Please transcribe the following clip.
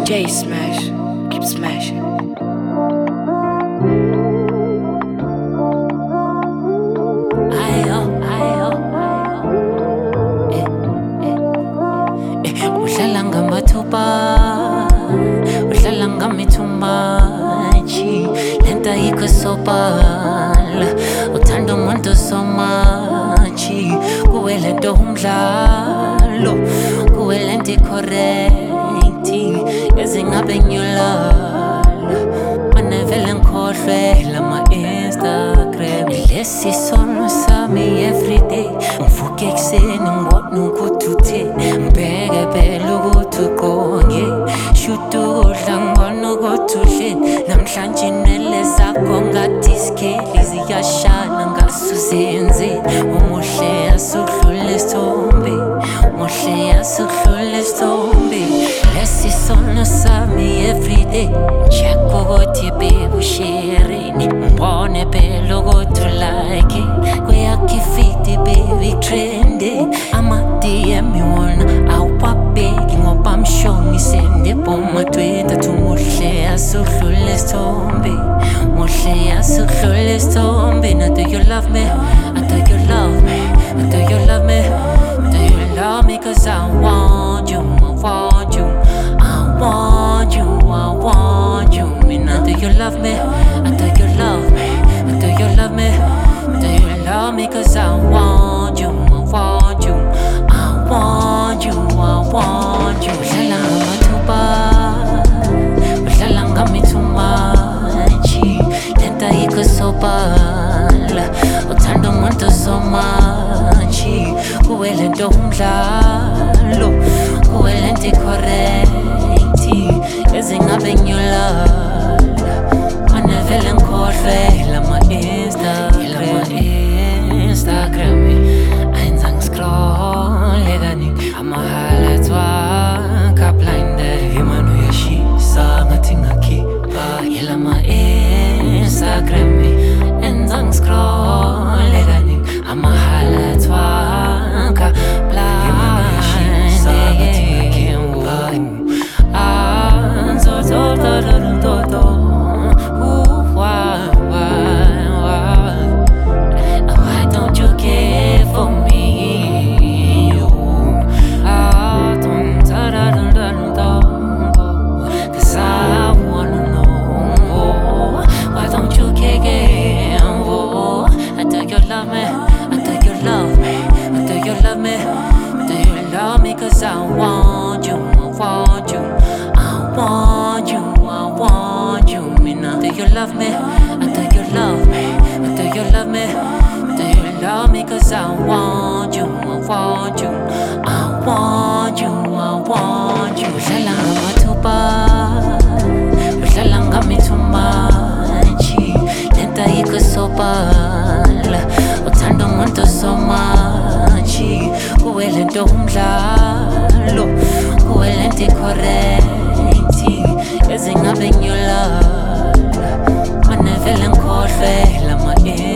J Smash, keep smashing. Uhlala ngamathuba, uhlala ngamithumachi, lenta ayikho sobala, uthanda umuntu so much, kuwe lento umdlalo, kuwe lento correct, ezingabe ngiyolala, manevele ngikhohlwe lama Instagram, lesi sono sami everyday, ngivuke ekuseni ngibona ukuthi uthe, ngibheke phela ukuthi uqonge, shuthi ukudla ngibona ukuthi udleni, namhlanje inwele zakho ngathi isikeli ziyashana ngasuzenze, umuhle yasudlula isithombe, umuhle yasudlula isithombe, lesi sono sami everyday, check ukuthi babe usharing, ngibone phela ukuthi ulike, kuyakho ifiti baby trending, ama-DM wona awupabheki ngoba msho ngisende boma Twitter, umuhle yasudlula isithombe, umuhle yasudlula isithombe. Now do you love me? Do you love me? Do you love me? Do you love me? Cause I want you, I want you, I want you, I want you. Me now do you love me? Do you love me? Do you love me? Do you love me? Cause I want you, I want you, I want you, I want you. Uhlala ngamathuba, uhlala ngamithumachi, lenta ayikho sobala, uthanda umuntu so much, kuwe lento umdlalo, kuwe lento correct, ezingabe ngiyolala, manevele ngikhohlwe lama Instagram, ainza ngiscrolle kaningi, ama-highlights wakho ablinde, imani uyashisa ngathi ngakhipha, yelama Instagram, enza ngiscrolle kaningi, ama-highlights wakho ablinde, imani uyashisa ngathi ngakhipha, why don't you care for me? Cause I wanna know, why don't you care? Do you love me? Do you love me? Do you love me? Do you love me? Cause I want you, I want you, I want you, I want you. Me now, do you love me? Do you love me? Do you love me? Do you love me? Cause I want you, I want you, I want you, I want you. Uhlala ngamathuba, uhlala ngamithumachi, lenta ayikho sobala, uthanda umuntu so much, kuwe lento umdlalo, kuwe lento correct, ezingabe ngiyolala, manevele ngikhohlwe lama